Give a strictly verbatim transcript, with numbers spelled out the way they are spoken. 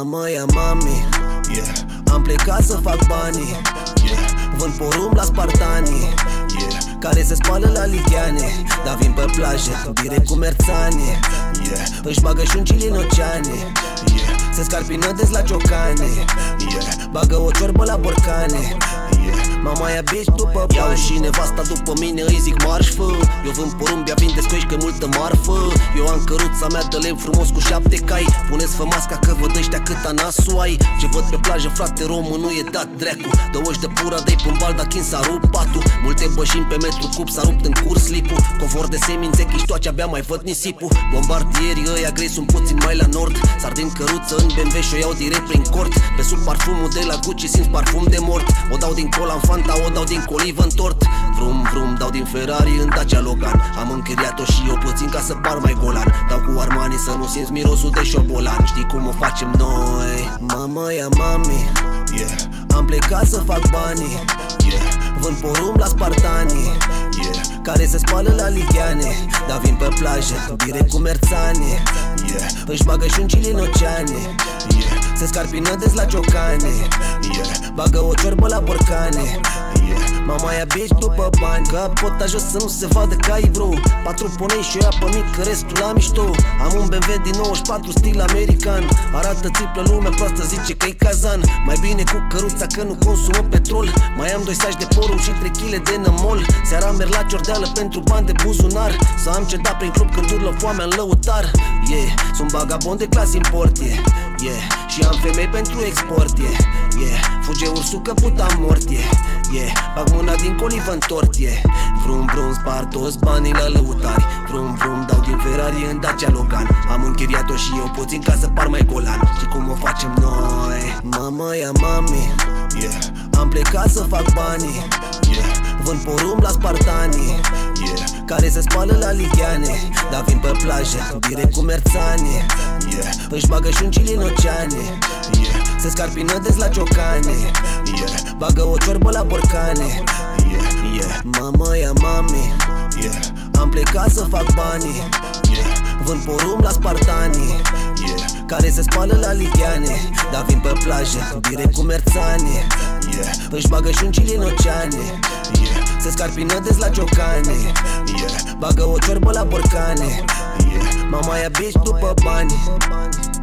Mama ia mami, yeah. Am plecat să fac banii, yeah. Vând porumb la spartanii, yeah. care se spală la ligheane, dar vin pe plajă, direct cu merțane, yeah. Își bagă șuncile în oceane, yeah. se scarpină des la ciocane, yeah. bagă o ciorbă la borcane, yeah. Mama ia bitch după bani și nevasta după mine îi zic marș, fă. Eu vând porumb, ea vinde scoici că multă marfă. Eu am căruța mea de lemn frumos cu șapte cai. Puneți-vă masca că văd ăștia cât anasul ai. Ce văd pe plajă, frate, romul nu e dat dreacu. Dă-oși de pura, dă-i pe-n bal, dar chin s-a rupt patul. Multe bășini pe metru cub s-a rupt în curs slipul. Covor de semințe, chiștoace, abia mai văd nisipul. Bombardierii ăia grei sunt puțin mai la nord. Sar din căruță în B M W și o iau direct prin cort. Pe sub parfumul de la Gucci simt parfum de mort. O dau din cola în Fanta, o dau din colivă în tort. Vrum, vrum, dau din Ferrari în Dacia Logan. Am închiriat-o și eu puțin ca să par mai golan. Dau cu Armani să nu simți mirosul de șobolan. Știi cum o facem noi? Mama ia mami, yeah. Am plecat să fac banii, yeah. Vând porumb la spartanii, yeah. care se spală la ligheane, dar vin pe plajă, direct cu merțane, yeah. Își bagă șuncile în oceane, yeah. se scarpină des la ciocane, yeah. bagă o ciorbă la borcane, yeah. Mama ia bitch după bani, capota jos să nu se vadă că ai bro. Patru ponei și o ia pe mic, că restul la mișto. Am un B M W din nouăzeci și patru stil american. Arată țiplă, lumea proastă zice că-i cazan. Mai bine cu căruța că nu consumă petrol. Mai am doi saci de porumb și trei kilograme de nămol. Seara merg la ciordeală pentru bani de buzunar. Să am cedat prin club când urlă foamea în lăutar. Yeah, sunt vagabond de clasă import, yeah, yeah. Și am femei pentru export, yeah, yeah. Fuge ursul că puta mort, yeah, yeah. Bag mâna din colivă în tort, yeah. Vrum, vrum, spar toți banii la lăutari. Vrum, vrum, dau din Ferrari în Dacia Logan. Am închiriat-o și eu puțin ca să par mai golan. Și cum o facem noi? Mama ia mami, yeah. Am plecat să fac banii, yeah. Vând porumb la spartanii, yeah. care se spală la ligheane, dar vin pe plajă, direct cu merțane, yeah. Își bagă șuncile în oceane, yeah. se scarpină des la ciocane, yeah. bagă o ciorbă la borcane, yeah. Yeah. Mama ia mami, yeah. Am plecat să fac banii, yeah. Vând porumb la spartanii, yeah. care se spală la ligheane, dar vin pe plajă, direct cu merțane, yeah. Își bagă șuncile în oceane, yeah. se scarpină des la ciocane, yeah. bagă o ciorbă la borcane, yeah. Mama ia bitch după bani.